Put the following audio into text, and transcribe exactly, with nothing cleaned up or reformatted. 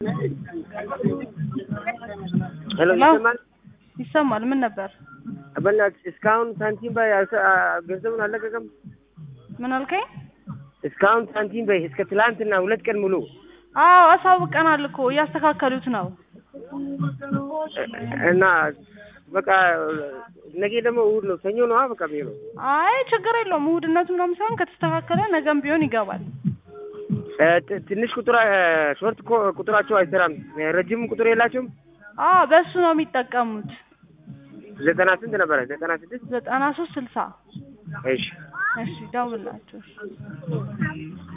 ሄሎ ይሰማል ይሰማል ምን ነበር አበላች እስካሁን ሳንቲም ባይ ገንዘቡን አለቀቀም ምን አልከኝ እስካሁን ሳንቲም ባይ እስከ ትላንትና ሁለት ቀን ሙሉ አዎ አሳውቀናል እኮ ያስተካከሉት ነው እና በቃ ነገ ደግሞ እሑድ ነው ሰኞ ነው በቃ ቢሮ አይ ችግር የለውም እሑድነቱ ምናምን ሳይሆን ከተስተካከለ ነገም ቢሆን ይገባል ትንሽ ቁጥር ሾርት ቁጥራቸው አይሰራም ረጅም ቁጥር የላቸውም አዎ በሱ ነው የሚጠቀሙት ዘጠና ስንት ነበር ዘጠና ስድስት ዘጠና ሶስት ስልሳ እሺ እሺ ደውልላቸው